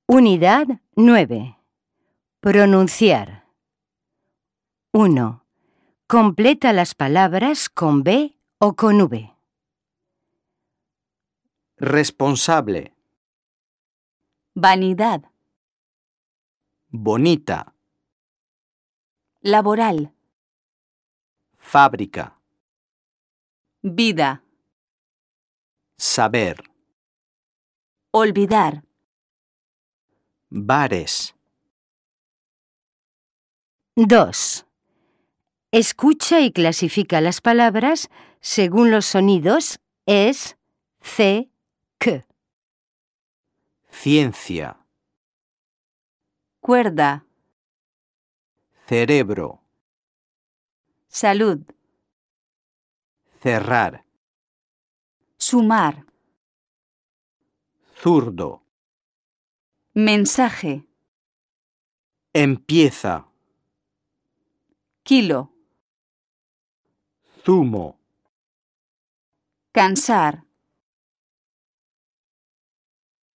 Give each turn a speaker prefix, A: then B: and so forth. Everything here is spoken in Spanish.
A: Unidad 9. Pronunciar. 1. Completa las palabras con B o con V.
B: Responsable,
C: vanidad,
B: bonita,
C: laboral,
B: fábrica,
C: vida,
B: saber,
C: olvidar,
B: bares,
A: 2. Escucha y clasifica las palabras según los sonidos es, c, k.
B: ciencia,
C: cuerda,
B: cerebro,
C: salud,
B: cerrar,
C: sumar,
B: zurdo,
C: mensaje,
B: empieza,
C: kilo,
B: zumo,
C: cansar,